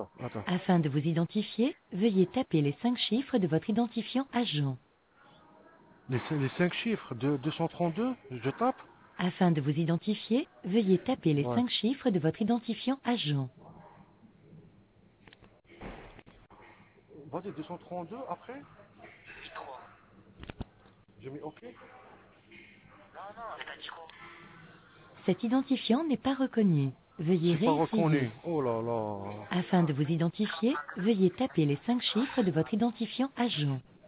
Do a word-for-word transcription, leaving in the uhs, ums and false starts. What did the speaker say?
Attends. Afin de vous identifier, veuillez taper les cinq chiffres de votre identifiant agent. Les, cin- les cinq chiffres de deux cent trente-deux, je tape. Afin de vous identifier, veuillez taper les Ouais. cinq chiffres de votre identifiant agent. Vas-y, deux cent trente-deux après. Je mets OK. Cet identifiant n'est pas reconnu. Veuillez C'est pas réessayer. reconnu. Oh là là. Afin de vous identifier, veuillez taper les cinq chiffres de votre identifiant agent.